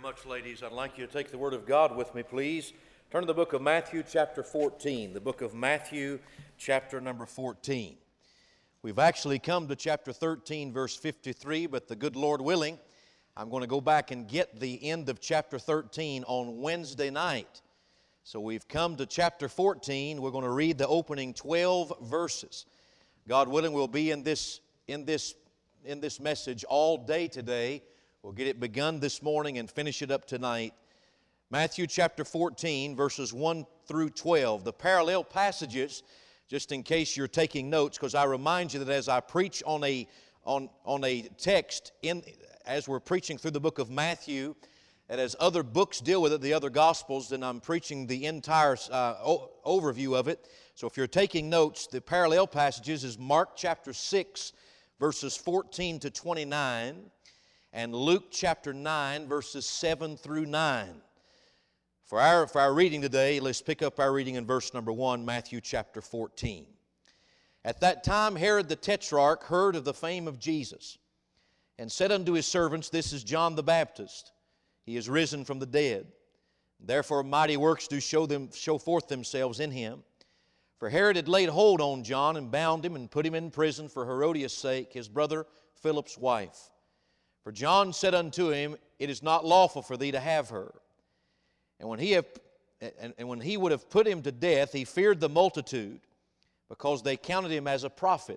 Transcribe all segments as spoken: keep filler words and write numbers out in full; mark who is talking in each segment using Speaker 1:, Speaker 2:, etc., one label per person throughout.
Speaker 1: much, ladies. I'd like you to take the Word of God with me, please. Turn to the book of Matthew, chapter fourteen. The book of Matthew, chapter number fourteen. We've actually come to chapter thirteen, verse fifty-three, but the good Lord willing, I'm going to go back and get the end of chapter thirteen on Wednesday night. So we've come to chapter fourteen. We're going to read the opening twelve verses. God willing, we'll be in this, in this, in this message all day today. We'll get it begun this morning and finish it up tonight. Matthew chapter fourteen, verses one through twelve. The parallel passages, just in case you're taking notes, because I remind you that as I preach on a, on, on a text, in, as we're preaching through the book of Matthew, and as other books deal with it, the other Gospels, then I'm preaching the entire uh, o- overview of it. So if you're taking notes, the parallel passages is Mark chapter six, verses fourteen to twenty-nine, and Luke chapter nine, verses seven through nine. For our, for our reading today, let's pick up our reading in verse number one, Matthew chapter fourteen. At that time Herod the Tetrarch heard of the fame of Jesus, and said unto his servants, This is John the Baptist. He is risen from the dead. Therefore mighty works do show them show forth themselves in him. For Herod had laid hold on John, and bound him, and put him in prison for Herodias' sake, his brother Philip's wife. For John said unto him, It is not lawful for thee to have her. And when he have, and, and when he would have put him to death, he feared the multitude, because they counted him as a prophet.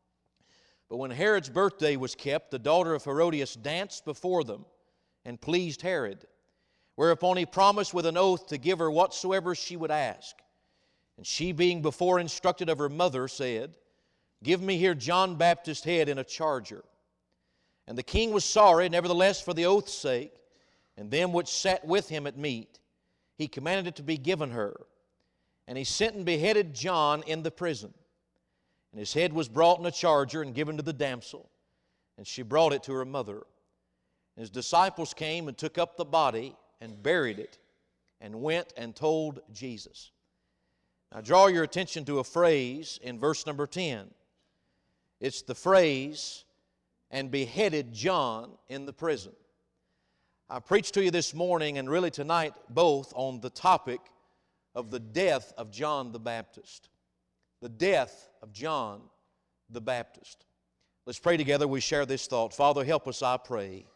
Speaker 1: But when Herod's birthday was kept, the daughter of Herodias danced before them, and pleased Herod. Whereupon he promised with an oath to give her whatsoever she would ask. And she, being before instructed of her mother, said, Give me here John Baptist's head in a charger. And the king was sorry, nevertheless, for the oath's sake, and them which sat with him at meat. He commanded it to be given her. And he sent and beheaded John in the prison. And his head was brought in a charger and given to the damsel. And she brought it to her mother. And his disciples came and took up the body and buried it, and went and told Jesus. Now draw your attention to a phrase in verse number ten. It's the phrase, and beheaded John in the prison. I preached to you this morning and really tonight both on the topic of the death of John the Baptist. The death of John the Baptist. Let's pray together. We share this thought. Father, help us, I pray.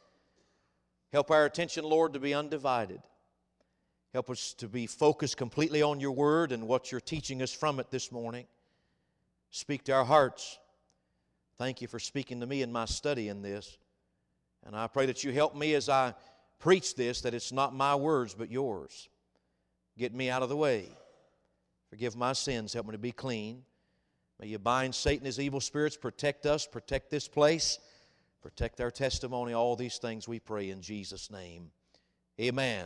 Speaker 1: Help our attention, Lord, to be undivided. Help us to be focused completely on your word and what you're teaching us from it this morning. Speak to our hearts. Thank you for speaking to me in my study in this. And I pray that you help me as I preach this, that it's not my words but yours. Get me out of the way. Forgive my sins. Help me to be clean. May you bind Satan, his evil spirits. Protect us. Protect this place. Protect our testimony. All these things we pray in Jesus' name. Amen.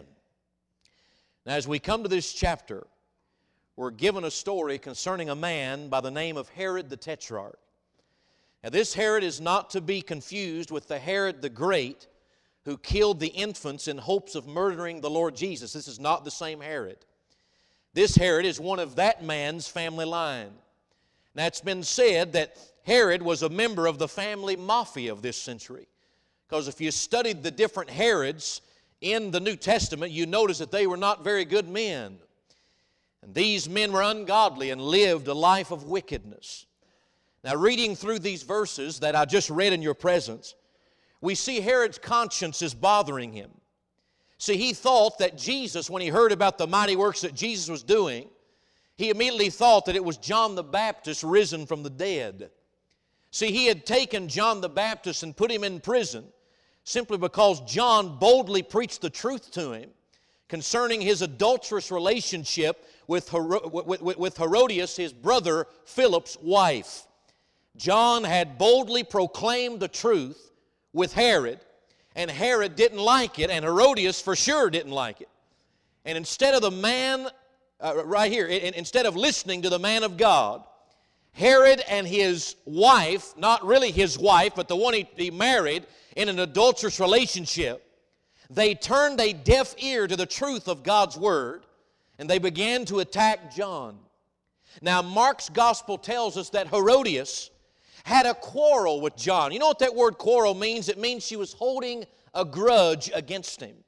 Speaker 1: Now as we come to this chapter, we're given a story concerning a man by the name of Herod the Tetrarch. Now this Herod is not to be confused with the Herod the Great who killed the infants in hopes of murdering the Lord Jesus. This is not the same Herod. This Herod is one of that man's family line. Now it's been said that Herod was a member of the family mafia of this century. Because if you studied the different Herods in the New Testament, you notice that they were not very good men. And these men were ungodly and lived a life of wickedness. Now, reading through these verses that I just read in your presence, we see Herod's conscience is bothering him. See, he thought that Jesus, when he heard about the mighty works that Jesus was doing, he immediately thought that it was John the Baptist risen from the dead. See, he had taken John the Baptist and put him in prison simply because John boldly preached the truth to him concerning his adulterous relationship with, Her- with, with Herodias, his brother Philip's wife. John had boldly proclaimed the truth with Herod, and Herod didn't like it, and Herodias for sure didn't like it. And instead of the man, uh, right here, instead of listening to the man of God, Herod and his wife, not really his wife, but the one he, he married in an adulterous relationship, they turned a deaf ear to the truth of God's Word, and they began to attack John. Now, Mark's Gospel tells us that Herodias had a quarrel with John. You know what that word quarrel means? It means she was holding a grudge against him.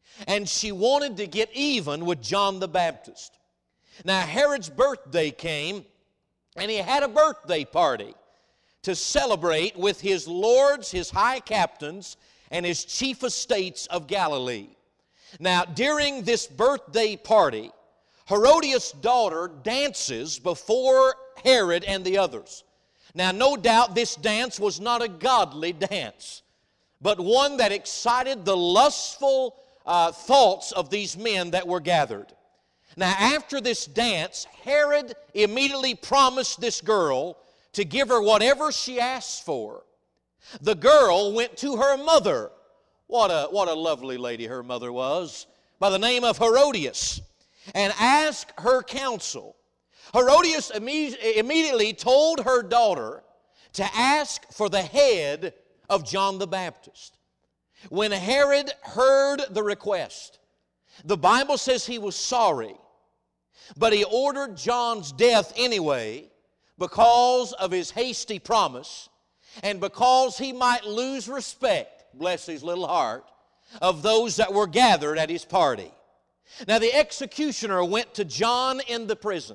Speaker 1: and she wanted to get even with John the Baptist. Now, Herod's birthday came, and he had a birthday party to celebrate with his lords, his high captains, and his chief estates of Galilee. Now, during this birthday party, Herodias' daughter dances before Herod and the others. Now, no doubt this dance was not a godly dance, but one that excited the lustful uh, thoughts of these men that were gathered. Now, after this dance, Herod immediately promised this girl to give her whatever she asked for. The girl went to her mother. What a, what a lovely lady her mother was, by the name of Herodias, and asked her counsel. Herodias imme- immediately told her daughter to ask for the head of John the Baptist. When Herod heard the request, the Bible says he was sorry, but he ordered John's death anyway because of his hasty promise and because he might lose respect, bless his little heart, of those that were gathered at his party. Now the executioner went to John in the prison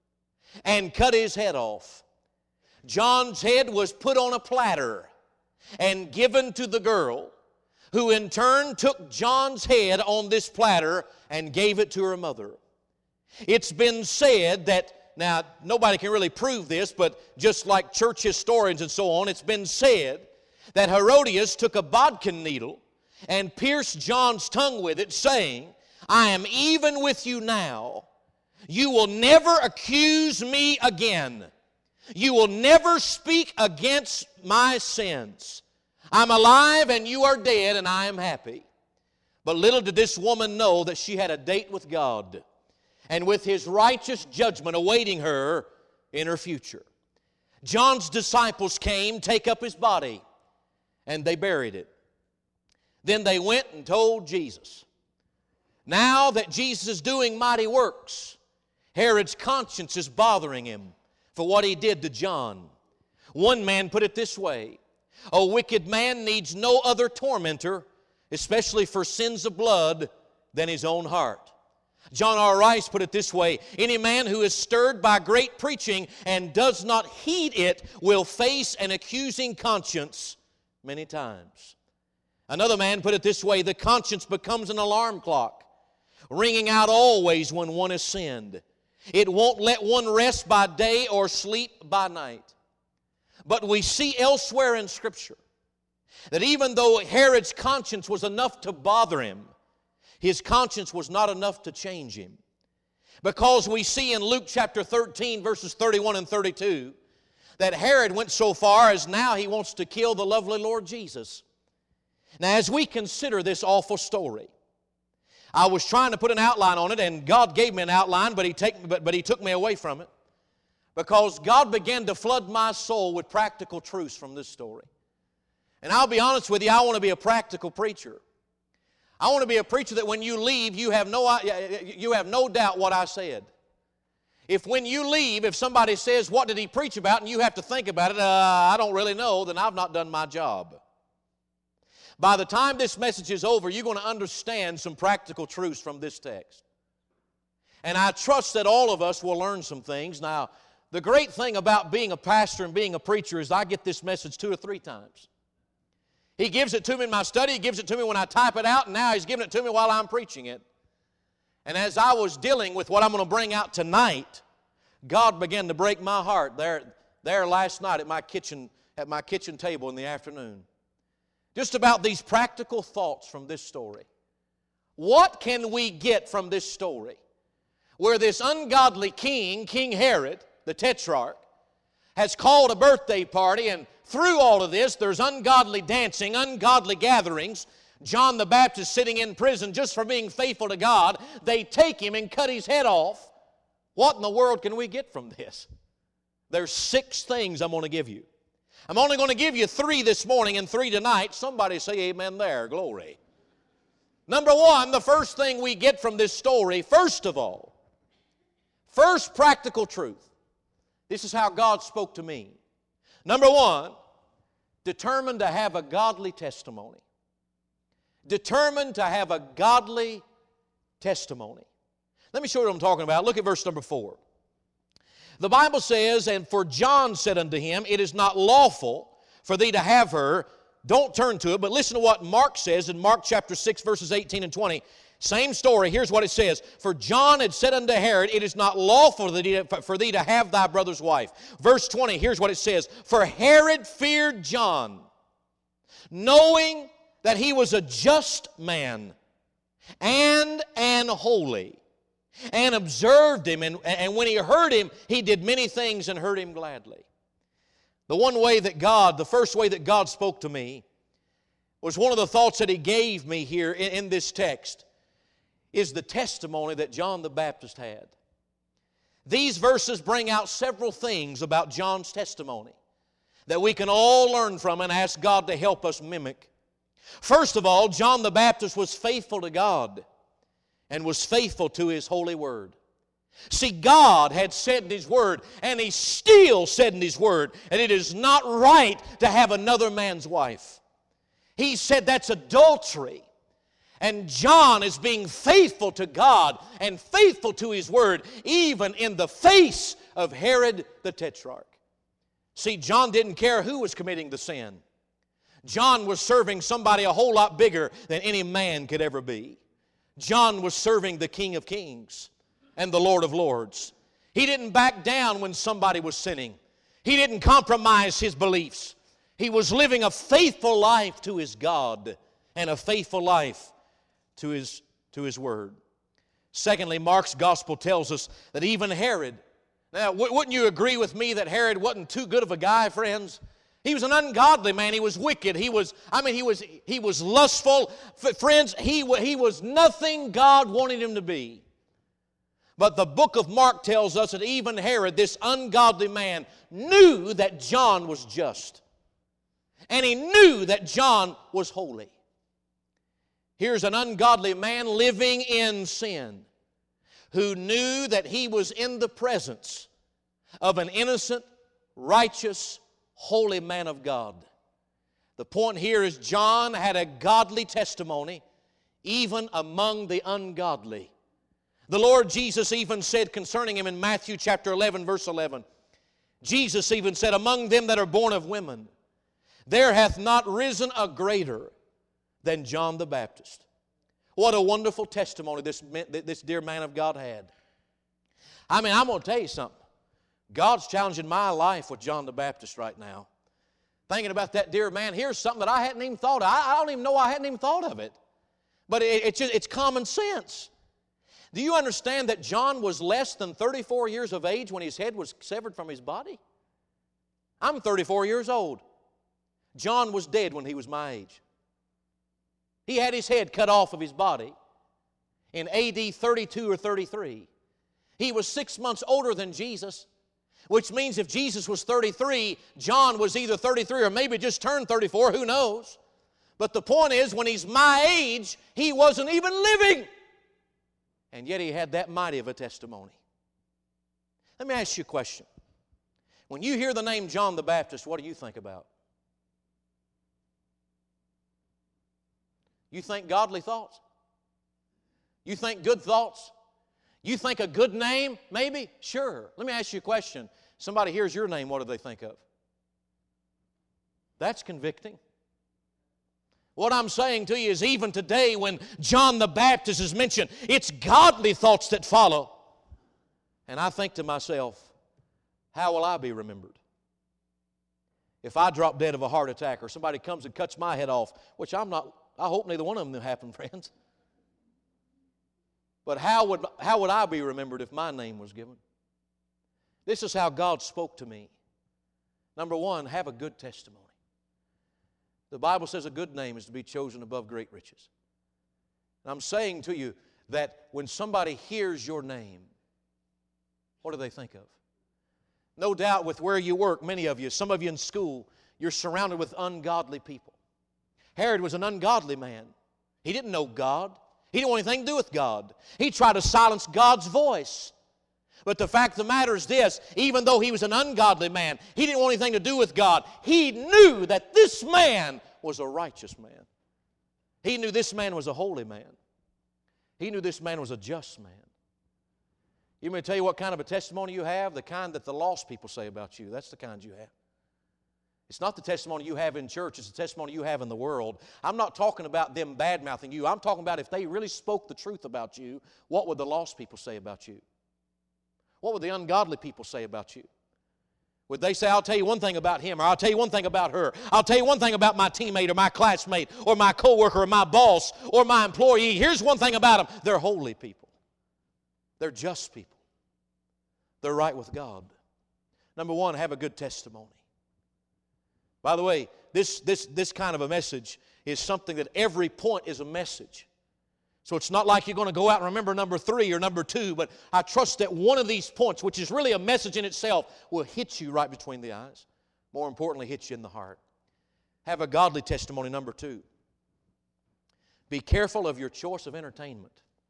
Speaker 1: and cut his head off. John's head was put on a platter and given to the girl, who in turn took John's head on this platter and gave it to her mother. It's been said that, now nobody can really prove this, but just like church historians and so on, it's been said that Herodias took a bodkin needle and pierced John's tongue with it, saying, "I am even with you now. You will never accuse me again. You will never speak against my sins. I'm alive and you are dead and I am happy." But little did this woman know that she had a date with God and with His righteous judgment awaiting her in her future. John's disciples came, take up his body, and they buried it. Then they went and told Jesus. Now that Jesus is doing mighty works, Herod's conscience is bothering him for what he did to John. One man put it this way: "A wicked man needs no other tormentor, especially for sins of blood, than his own heart." John R. Rice put it this way: "Any man who is stirred by great preaching and does not heed it will face an accusing conscience many times." Another man put it this way: "The conscience becomes an alarm clock, ringing out always when one has sinned. It won't let one rest by day or sleep by night." But we see elsewhere in Scripture that even though Herod's conscience was enough to bother him, his conscience was not enough to change him. Because we see in Luke chapter thirteen, verses thirty-one and thirty-two, that Herod went so far as now he wants to kill the lovely Lord Jesus. Now, as we consider this awful story, I was trying to put an outline on it, and God gave me an outline, but He, take, but, but he took me away from it, because God began to flood my soul with practical truths from this story. And I'll be honest with you, I want to be a practical preacher. I want to be a preacher that when you leave, you have no, you have no doubt what I said. If when you leave, if somebody says, "What did he preach about?" and you have to think about it, uh, I don't really know, then I've not done my job. By the time this message is over, you're going to understand some practical truths from this text. And I trust that all of us will learn some things. Now, the great thing about being a pastor and being a preacher is I get this message two or three times. He gives it to me in my study, He gives it to me when I type it out, and now He's giving it to me while I'm preaching it. And as I was dealing with what I'm going to bring out tonight, God began to break my heart there, there last night at my kitchen, at my kitchen table in the afternoon. Just about these practical thoughts from this story. What can we get from this story? Where this ungodly king, King Herod, the Tetrarch, has called a birthday party, and through all of this, there's ungodly dancing, ungodly gatherings. John the Baptist sitting in prison just for being faithful to God. They take him and cut his head off. What in the world can we get from this? There's six things I'm going to give you. I'm only going to give you three this morning and three tonight. Somebody say amen there. Glory. Number one, the first thing we get from this story, first of all, first practical truth. This is how God spoke to me. Number one, determined to have a godly testimony. determined to have a godly testimony. Let me show you what I'm talking about. Look at verse number four. The Bible says, "And for John said unto him, It is not lawful for thee to have her." Don't turn to it, but listen to what Mark says in Mark chapter six, verses eighteen and twenty. Same story. Here's what it says. "For John had said unto Herod, It is not lawful for thee to have thy brother's wife." Verse twenty, here's what it says. "For Herod feared John, knowing that he was a just man and an holy, and observed him, and, and when he heard him, he did many things and heard him gladly." The one way that God, the first way that God spoke to me, was one of the thoughts that He gave me here in, in this text, is the testimony that John the Baptist had. These verses bring out several things about John's testimony that we can all learn from and ask God to help us mimic. First of all, John the Baptist was faithful to God and was faithful to His holy word. See, God had said in His word, and He still said in His word, that it is not right to have another man's wife. He said that's adultery. And John is being faithful to God and faithful to His word, even in the face of Herod the Tetrarch. See, John didn't care who was committing the sin. John was serving somebody a whole lot bigger than any man could ever be. John was serving the King of Kings and the Lord of Lords. He didn't back down when somebody was sinning. He didn't compromise his beliefs. He was living a faithful life to his God and a faithful life to his, to his word. Secondly, Mark's gospel tells us that even Herod, now wouldn't you agree with me that Herod wasn't too good of a guy, friends? He was an ungodly man. He was wicked. He was, I mean, he was, he was lustful. F- friends, he, he was nothing God wanted him to be. But the book of Mark tells us that even Herod, this ungodly man, knew that John was just. And he knew that John was holy. Here's an ungodly man living in sin who knew that he was in the presence of an innocent, righteous, holy man of God. The point here is John had a godly testimony even among the ungodly. The Lord Jesus even said concerning him in Matthew chapter eleven, verse eleven, Jesus even said, "Among them that are born of women, there hath not risen a greater than John the Baptist." What a wonderful testimony this, this dear man of God had. I mean, I'm going to tell you something. God's challenging my life with John the Baptist right now. Thinking about that dear man, here's something that I hadn't even thought of. I, I don't even know I hadn't even thought of it. But it, it's, just, it's common sense. Do you understand that John was less than thirty-four years of age when his head was severed from his body? I'm thirty-four years old. John was dead when he was my age. He had his head cut off of his body in A D thirty-two or thirty-three. He was six months older than Jesus, which means if Jesus was thirty-three, John was either thirty-three or maybe just turned thirty-four, who knows? But the point is, when he's my age, he wasn't even living. And yet he had that mighty of a testimony. Let me ask you a question. When you hear the name John the Baptist, what do you think about? You think godly thoughts? You think good thoughts? You think a good name, maybe? Sure. Let me ask you a question. Somebody hears your name, what do they think of? That's convicting. What I'm saying to you is even today when John the Baptist is mentioned, it's godly thoughts that follow. And I think to myself, how will I be remembered? If I drop dead of a heart attack or somebody comes and cuts my head off, which I'm not, I hope neither one of them will happen, friends. But how would, how would I be remembered if my name was given? This is how God spoke to me. Number one, have a good testimony. The Bible says a good name is to be chosen above great riches. And I'm saying to you that when somebody hears your name, what do they think of? No doubt with where you work, many of you, some of you in school, you're surrounded with ungodly people. Herod was an ungodly man. He didn't know God. He didn't want anything to do with God. He tried to silence God's voice. But the fact of the matter is this, even though he was an ungodly man, he didn't want anything to do with God. He knew that this man was a righteous man. He knew this man was a holy man. He knew this man was a just man. You may tell you what kind of a testimony you have? The kind that the lost people say about you. That's the kind you have. It's not the testimony you have in church. It's the testimony you have in the world. I'm not talking about them bad-mouthing you. I'm talking about if they really spoke the truth about you, what would the lost people say about you? What would the ungodly people say about you? Would they say, I'll tell you one thing about him, or I'll tell you one thing about her. I'll tell you one thing about my teammate, or my classmate, or my coworker, or my boss, or my employee. Here's one thing about them. They're holy people. They're just people. They're right with God. Number one, have a good testimony. By the way, this, this, this kind of a message is something that every point is a message. So it's not like you're going to go out and remember number three or number two, but I trust that one of these points, which is really a message in itself, will hit you right between the eyes. More importantly, hit you in the heart. Have a godly testimony, number two. Be careful of your choice of entertainment.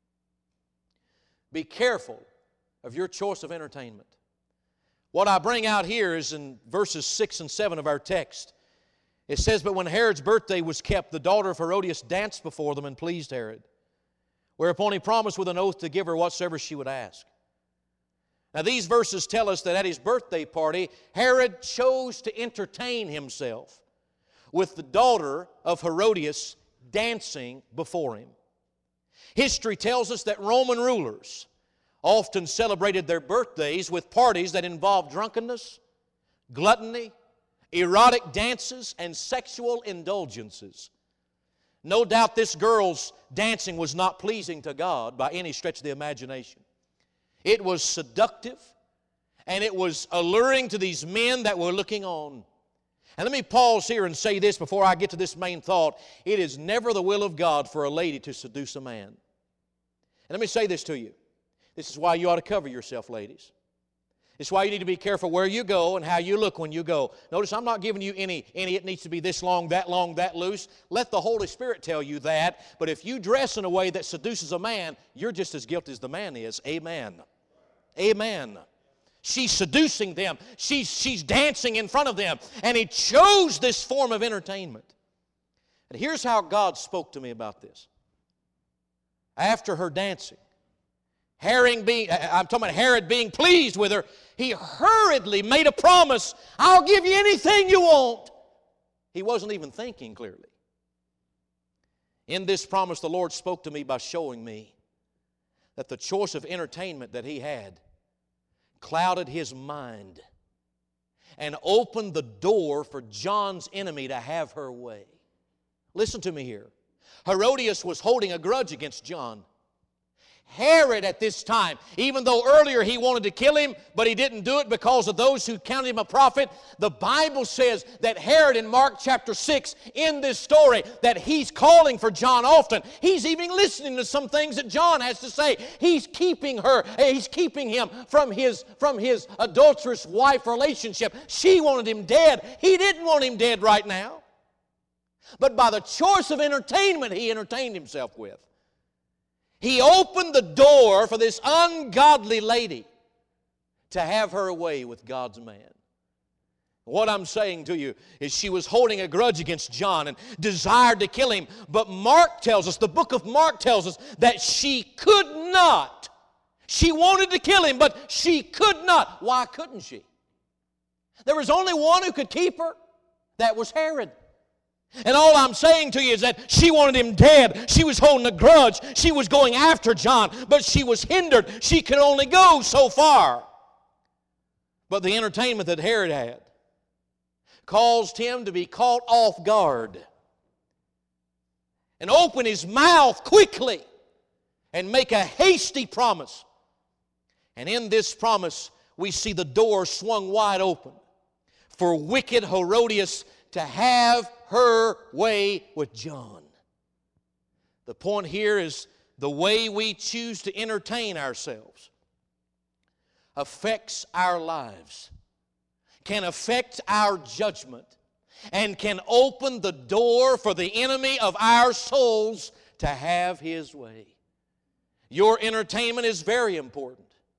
Speaker 1: Be careful of your choice of entertainment. What I bring out here is in verses six and seven of our text. It says, but when Herod's birthday was kept, the daughter of Herodias danced before them and pleased Herod. Whereupon he promised with an oath to give her whatsoever she would ask. Now these verses tell us that at his birthday party, Herod chose to entertain himself with the daughter of Herodias dancing before him. History tells us that Roman rulers often celebrated their birthdays with parties that involved drunkenness, gluttony, erotic dances, and sexual indulgences. No doubt this girl's dancing was not pleasing to God by any stretch of the imagination. It was seductive, and it was alluring to these men that were looking on. And let me pause here and say this before I get to this main thought. It is never the will of God for a lady to seduce a man. And let me say this to you. This is why you ought to cover yourself, ladies. It's why you need to be careful where you go and how you look when you go. Notice I'm not giving you any, any, it needs to be this long, that long, that loose. Let the Holy Spirit tell you that. But if you dress in a way that seduces a man, you're just as guilty as the man is. Amen. Amen. She's seducing them. She's, she's dancing in front of them. And he chose this form of entertainment. And here's how God spoke to me about this. After her dancing, Herod being, I'm talking about Herod being pleased with her, he hurriedly made a promise, I'll give you anything you want. He wasn't even thinking clearly. In this promise, the Lord spoke to me by showing me that the choice of entertainment that he had clouded his mind and opened the door for John's enemy to have her way. Listen to me here. Herodias was holding a grudge against John. Herod at this time, even though earlier he wanted to kill him, but he didn't do it because of those who counted him a prophet, the Bible says that Herod in Mark chapter six, in this story, that he's calling for John often. He's even listening to some things that John has to say. He's keeping her, he's keeping him from his, from his adulterous wife relationship. She wanted him dead. He didn't want him dead right now. But by the choice of entertainment he entertained himself with, he opened the door for this ungodly lady to have her way with God's man. What I'm saying to you is she was holding a grudge against John and desired to kill him. But Mark tells us, the book of Mark tells us, that she could not. She wanted to kill him, but she could not. Why couldn't she? There was only one who could keep her. That was Herod. And all I'm saying to you is that she wanted him dead. She was holding a grudge. She was going after John, but she was hindered. She could only go so far. But the entertainment that Herod had caused him to be caught off guard and open his mouth quickly and make a hasty promise. And in this promise, we see the door swung wide open for wicked Herodias to have her way with John. The point here is the way we choose to entertain ourselves affects our lives, can affect our judgment, and can open the door for the enemy of our souls to have his way. Your entertainment is very important.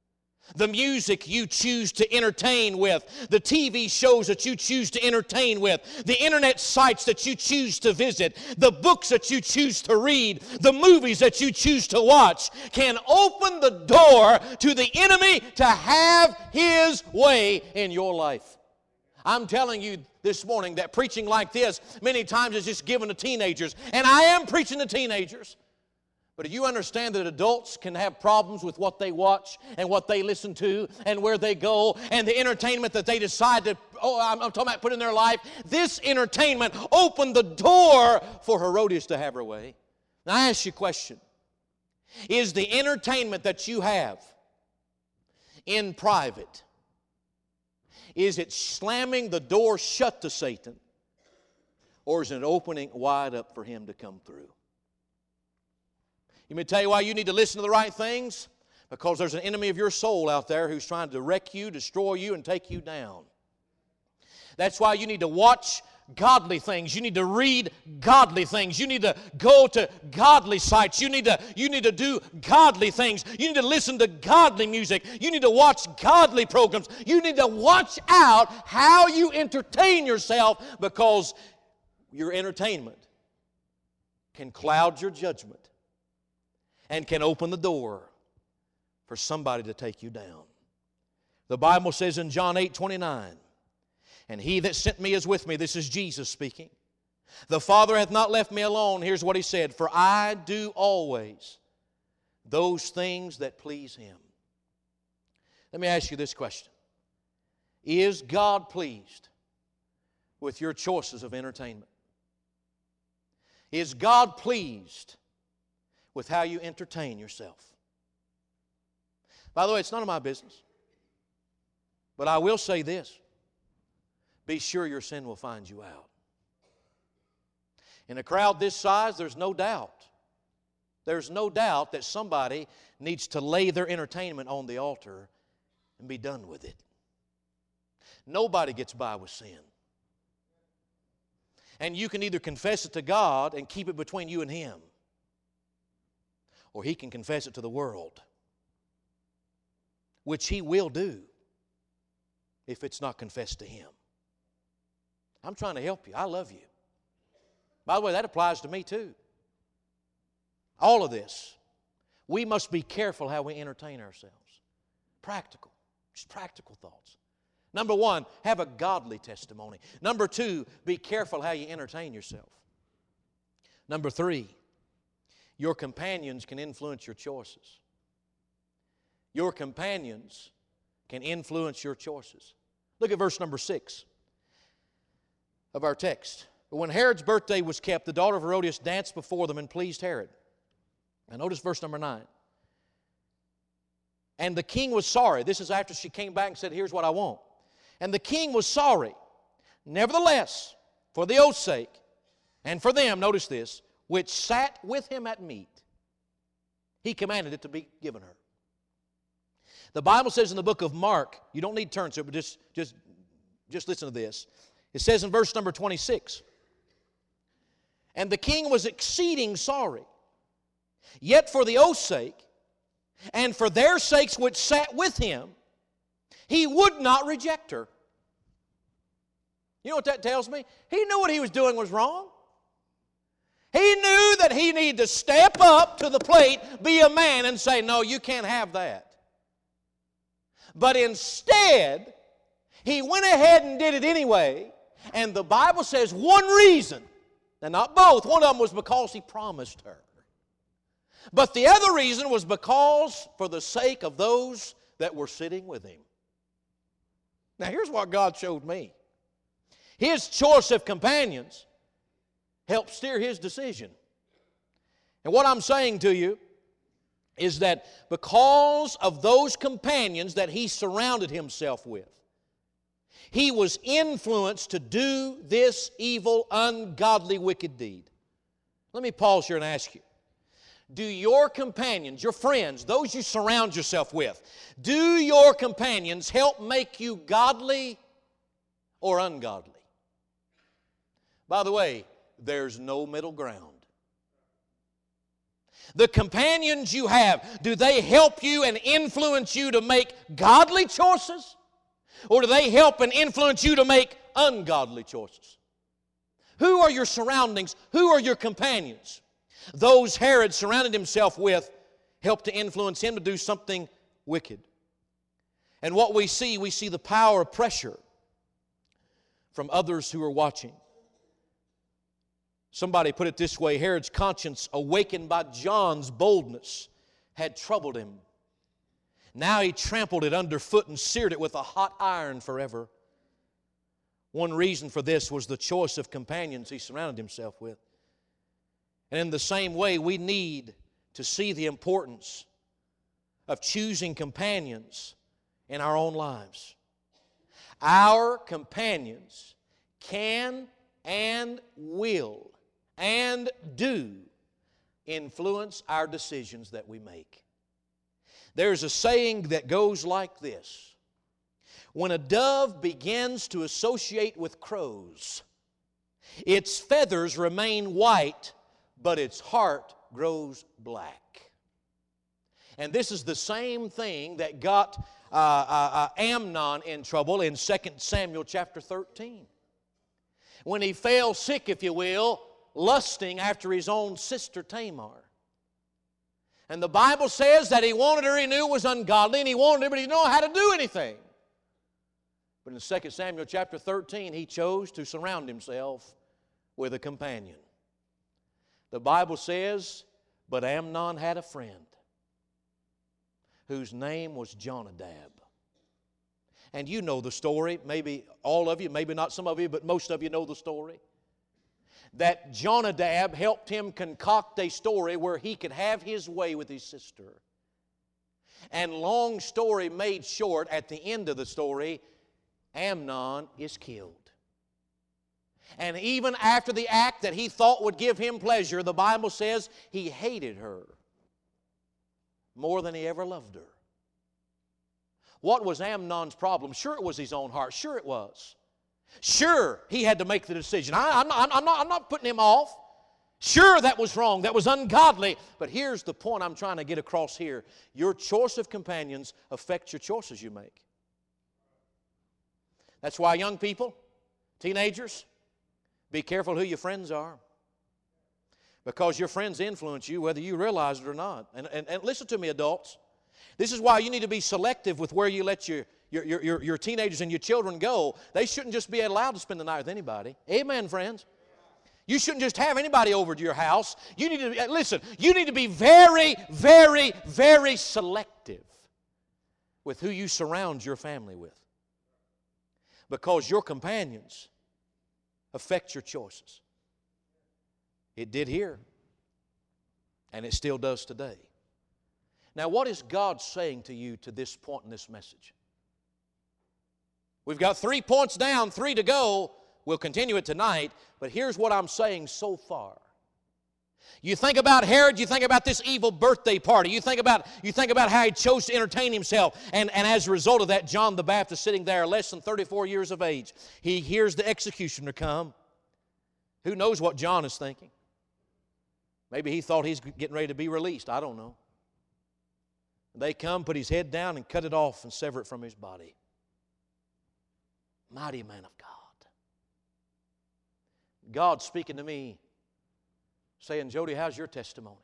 Speaker 1: the music you choose to entertain with, the T V shows that you choose to entertain with, the internet sites that you choose to visit, the books that you choose to read, the movies that you choose to watch can open the door to the enemy to have his way in your life. I'm telling you this morning that preaching like this many times is just given to teenagers, and I am preaching to teenagers. But do you understand that adults can have problems with what they watch and what they listen to and where they go and the entertainment that they decide to, oh, I'm, I'm talking about put in their life? This entertainment opened the door for Herodias to have her way. Now I ask you a question. Is the entertainment that you have in private, is it slamming the door shut to Satan, or is it opening wide up for him to come through? You may tell you why you need to listen to the right things? Because there's an enemy of your soul out there who's trying to wreck you, destroy you, and take you down. That's why you need to watch godly things. You need to read godly things. You need to go to godly sites. You need to, you need to do godly things. You need to listen to godly music. You need to watch godly programs. You need to watch out how you entertain yourself, because your entertainment can cloud your judgment and can open the door for somebody to take you down. The Bible says in John eight twenty-nine, and he that sent me is with me. This is Jesus speaking. The Father hath not left me alone. Here's what he said, for I do always those things that please him. Let me ask you this question. Is God pleased with your choices of entertainment? Is God pleased with how you entertain yourself? By the way, it's none of my business. But I will say this. Be sure your sin will find you out. In a crowd this size, there's no doubt. There's no doubt that somebody needs to lay their entertainment on the altar and be done with it. Nobody gets by with sin. And you can either confess it to God and keep it between you and Him, or He can confess it to the world, which He will do if it's not confessed to Him. I'm trying to help you. I love you. By the way, that applies to me too. All of this. We must be careful how we entertain ourselves. Practical. Just practical thoughts. Number one, have a godly testimony. Number two, be careful how you entertain yourself. Number three, your companions can influence your choices. Your companions can influence your choices. Look at verse number six of our text. But when Herod's birthday was kept, the daughter of Herodias danced before them and pleased Herod. Now notice verse number nine. And the king was sorry. This is after she came back and said, here's what I want. And the king was sorry. Nevertheless, for the oath's sake, and for them, notice this, which sat with him at meat, he commanded it to be given her. The Bible says in the book of Mark, you don't need to turn to it, but just, just, just listen to this. It says in verse number twenty-six, and the king was exceeding sorry, yet for the oath's sake, and for their sakes which sat with him, he would not reject her. You know what that tells me? He knew what he was doing was wrong. He knew that he needed to step up to the plate, be a man, and say, no, you can't have that. But instead, he went ahead and did it anyway. And the Bible says one reason, and not both, one of them was because he promised her. But the other reason was because for the sake of those that were sitting with him. Now here's what God showed me. His choice of companions helped steer his decision. And what I'm saying to you is that because of those companions that he surrounded himself with, he was influenced to do this evil, ungodly, wicked deed. Let me pause here and ask you. Do your companions, your friends, those you surround yourself with, do your companions help make you godly or ungodly? By the way, there's no middle ground. The companions you have, do they help you and influence you to make godly choices? Or do they help and influence you to make ungodly choices? Who are your surroundings? Who are your companions? Those Herod surrounded himself with helped to influence him to do something wicked. And what we see, we see the power of pressure from others who are watching. Somebody put it this way: Herod's conscience, awakened by John's boldness, had troubled him. Now he trampled it underfoot and seared it with a hot iron forever. One reason for this was the choice of companions he surrounded himself with. And in the same way, we need to see the importance of choosing companions in our own lives. Our companions can and will and do influence our decisions that we make. There's a saying that goes like this: when a dove begins to associate with crows, its feathers remain white, but its heart grows black. And this is the same thing that got uh, uh, uh, Amnon in trouble in Second Samuel chapter thirteen. When he fell sick, if you will, lusting after his own sister Tamar. And the Bible says that he wanted her, he knew it was ungodly, and he wanted her, but he didn't know how to do anything. But in Second Samuel chapter thirteen, he chose to surround himself with a companion. The Bible says, but Amnon had a friend whose name was Jonadab. And you know the story, maybe all of you, maybe not some of you, but most of you know the story. That Jonadab helped him concoct a story where he could have his way with his sister. And long story made short, at the end of the story, Amnon is killed. And even after the act that he thought would give him pleasure, the Bible says he hated her more than he ever loved her. What was Amnon's problem? Sure, it was his own heart. Sure, it was. Sure, he had to make the decision. I, I'm, not, I'm, not, I'm not putting him off. Sure, that was wrong. That was ungodly. But here's the point I'm trying to get across here. Your choice of companions affects your choices you make. That's why young people, teenagers, be careful who your friends are. Because your friends influence you whether you realize it or not. And, and, and listen to me, adults. This is why you need to be selective with where you let your, your, your, your teenagers and your children go. They shouldn't just be allowed to spend the night with anybody. Amen, friends. You shouldn't just have anybody over to your house. You need to, listen, you need to be very, very, very selective with who you surround your family with. Because your companions affect your choices. It did here, and it still does today. Now, what is God saying to you to this point in this message? We've got three points down, three to go. We'll continue it tonight, but here's what I'm saying so far. You think about Herod, you think about this evil birthday party. You think about, you think about how he chose to entertain himself. And, and as a result of that, John the Baptist sitting there less than thirty-four years of age. He hears the executioner come. Who knows what John is thinking? Maybe he thought he's getting ready to be released. I don't know. They come, put his head down, and cut it off and sever it from his body. Mighty man of God. God speaking to me, saying, Jody, how's your testimony?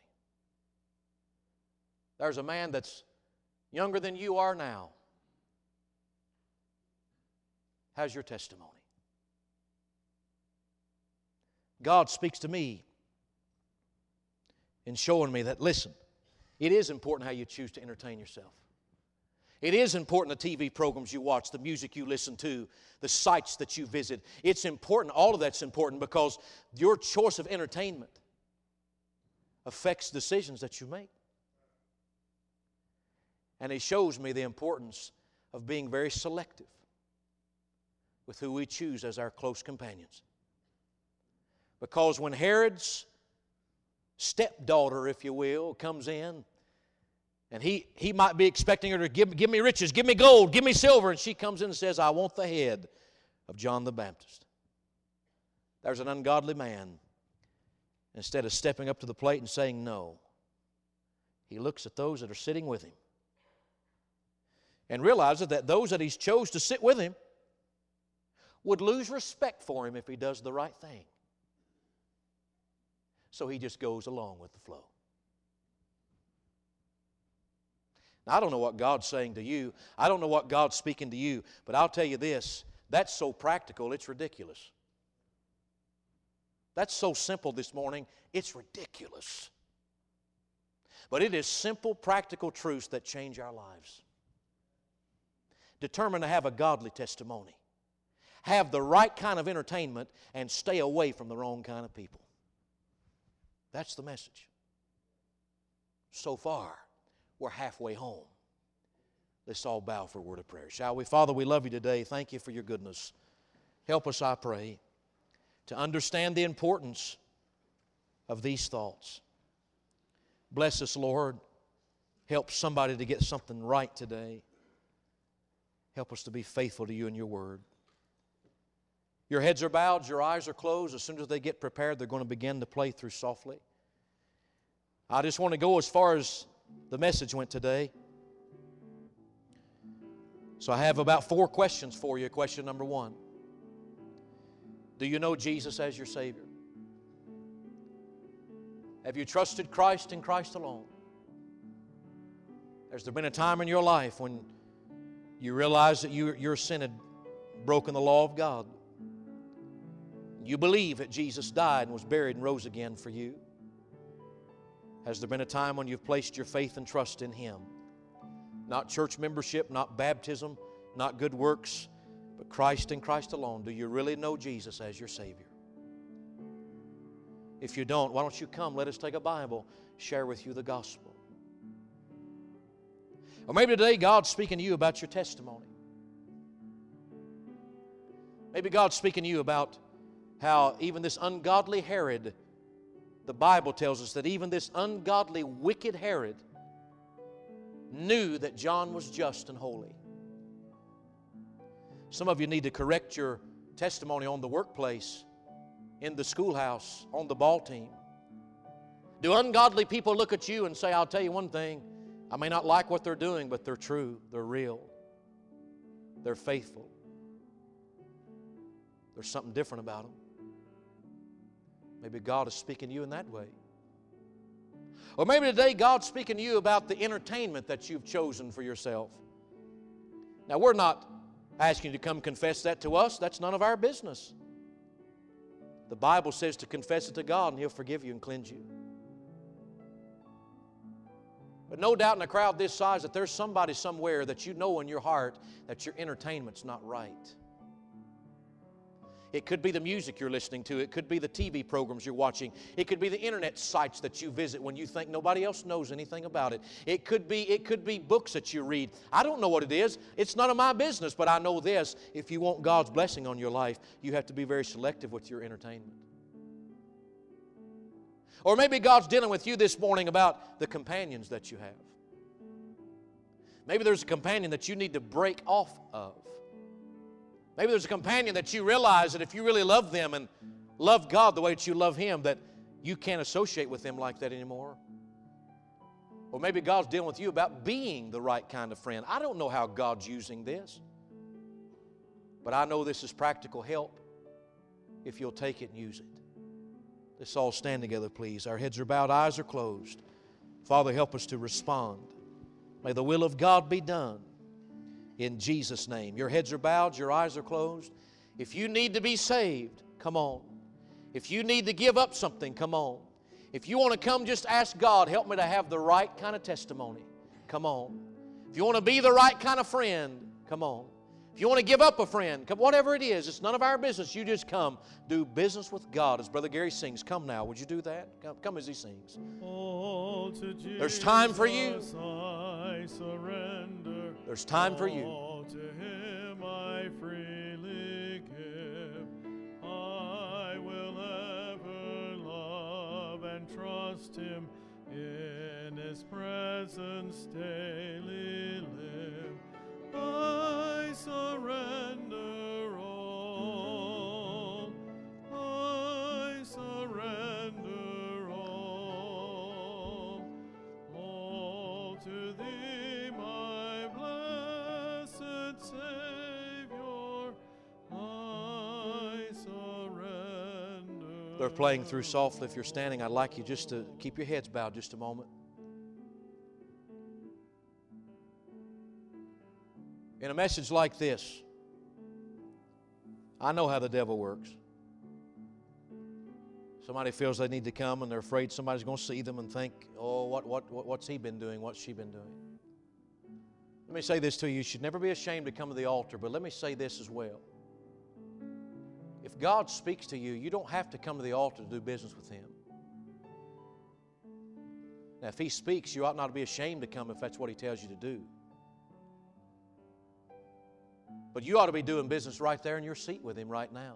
Speaker 1: There's a man that's younger than you are now. How's your testimony? God speaks to me in showing me that, listen, it is important how you choose to entertain yourself. It is important the T V programs you watch, the music you listen to, the sites that you visit. It's important, all of that's important, because your choice of entertainment affects decisions that you make. And it shows me the importance of being very selective with who we choose as our close companions. Because when Herod's stepdaughter, if you will, comes in, and he, he might be expecting her to give, give me riches, give me gold, give me silver, and she comes in and says, I want the head of John the Baptist. There's an ungodly man. Instead of stepping up to the plate and saying no, He looks at those that are sitting with Him and realizes that those that He's chose to sit with Him would lose respect for Him if He does the right thing. So He just goes along with the flow. Now, I don't know what God's saying to you. I don't know what God's speaking to you. But I'll tell you this, that's so practical, it's ridiculous. That's so simple this morning, it's ridiculous. But it is simple, practical truths that change our lives. Determine to have a godly testimony. Have the right kind of entertainment and stay away from the wrong kind of people. That's the message. So far, we're halfway home. Let's all bow for a word of prayer, shall we? Father, we love You today. Thank You for Your goodness. Help us, I pray, to understand the importance of these thoughts. Bless us, Lord. Help somebody to get something right today. Help us to be faithful to You and Your word. Your heads are bowed, your eyes are closed. As soon as they get prepared, they're going to begin to play through softly. I just want to go as far as the message went today. So I have about four questions for you. Question number one. Do you know Jesus as your Savior? Have you trusted Christ and Christ alone? Has there been a time in your life when you realized that you, your sin had broken the law of God? You believe that Jesus died and was buried and rose again for you? Has there been a time when you've placed your faith and trust in Him? Not church membership, not baptism, not good works, but Christ and Christ alone. Do you really know Jesus as your Savior? If you don't, why don't you come? Let us take a Bible, share with you the gospel. Or maybe today God's speaking to you about your testimony. Maybe God's speaking to you about how even this ungodly Herod, the Bible tells us that even this ungodly, wicked Herod knew that John was just and holy. Some of you need to correct your testimony on the workplace, in the schoolhouse, on the ball team. Do ungodly people look at you and say, I'll tell you one thing, I may not like what they're doing, but they're true, they're real, they're faithful. There's something different about them. Maybe God is speaking to you in that way. Or maybe today God's speaking to you about the entertainment that you've chosen for yourself. Now, we're not asking you to come confess that to us. That's none of our business. The Bible says to confess it to God and He'll forgive you and cleanse you. But no doubt in a crowd this size that there's somebody somewhere that you know in your heart that your entertainment's not right. It could be the music you're listening to. It could be the T V programs you're watching. It could be the internet sites that you visit when you think nobody else knows anything about it. It could be, it could be books that you read. I don't know what it is. It's none of my business, but I know this. If you want God's blessing on your life, you have to be very selective with your entertainment. Or maybe God's dealing with you this morning about the companions that you have. Maybe there's a companion that you need to break off of. Maybe there's a companion that you realize that if you really love them and love God the way that you love Him, that you can't associate with them like that anymore. Or maybe God's dealing with you about being the right kind of friend. I don't know how God's using this, but I know this is practical help if you'll take it and use it. Let's all stand together, please. Our heads are bowed, eyes are closed. Father, help us to respond. May the will of God be done. In Jesus' name. Your heads are bowed, your eyes are closed. If you need to be saved, come on. If you need to give up something, come on. If you want to come, just ask God, help me to have the right kind of testimony. Come on. If you want to be the right kind of friend, come on. If you want to give up a friend, come, whatever it is, it's none of our business. You just come. Do business with God. As Brother Gary sings, come now. Would you do that? Come, come as he sings.
Speaker 2: All to Jesus
Speaker 1: There's time for you.
Speaker 2: I surrender.
Speaker 1: There's time for you.
Speaker 2: All to Him I freely give. I will ever love and trust Him. In His presence daily live. I surrender all. I surrender all. All
Speaker 1: They're playing through softly. If you're standing, I'd like you just to keep your heads bowed just a moment. In a message like this, I know how the devil works. Somebody feels they need to come and they're afraid somebody's going to see them and think, oh, what, what, what, what's he been doing? What's she been doing? Let me say this to you. You should never be ashamed to come to the altar, but let me say this as well. If God speaks to you, you don't have to come to the altar to do business with Him. Now, if He speaks, you ought not to be ashamed to come if that's what He tells you to do. But you ought to be doing business right there in your seat with Him right now.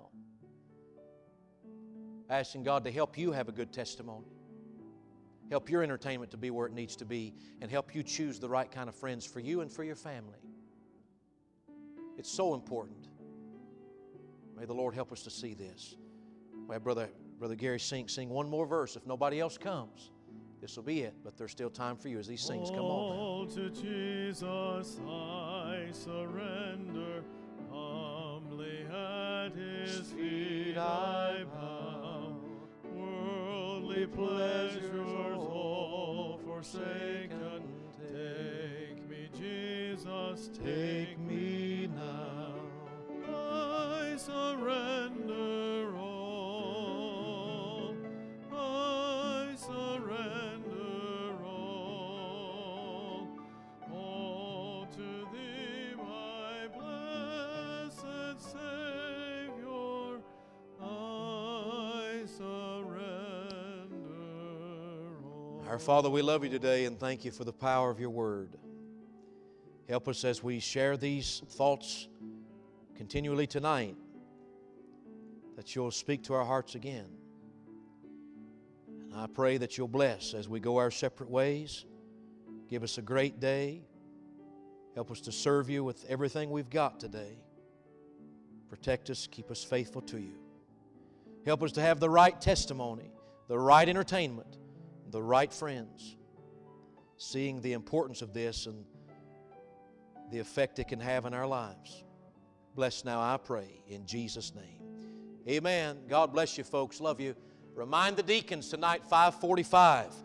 Speaker 1: Asking God to help you have a good testimony. Help your entertainment to be where it needs to be, and help you choose the right kind of friends for you and for your family. It's so important. May the Lord help us to see this. Well, Brother, Brother Gary, sing, sing one more verse. If nobody else comes, this will be it. But there's still time for you as he sings. Come on now.
Speaker 2: All to Jesus I surrender. Humbly at His feet I bow. Worldly pleasures all forsaken. Take me, Jesus, take me now. I surrender all. I surrender all. All to Thee, my blessed Savior. I surrender all.
Speaker 1: Our Father, we love You today and thank You for the power of Your Word. Help us as we share these thoughts continually tonight, that You'll speak to our hearts again. And I pray that You'll bless as we go our separate ways. Give us a great day. Help us to serve You with everything we've got today. Protect us, keep us faithful to You. Help us to have the right testimony, the right entertainment, the right friends, seeing the importance of this and the effect it can have in our lives. Bless now, I pray, in Jesus' name. Amen. God bless you, folks. Love you. Remind the deacons tonight, five forty-five.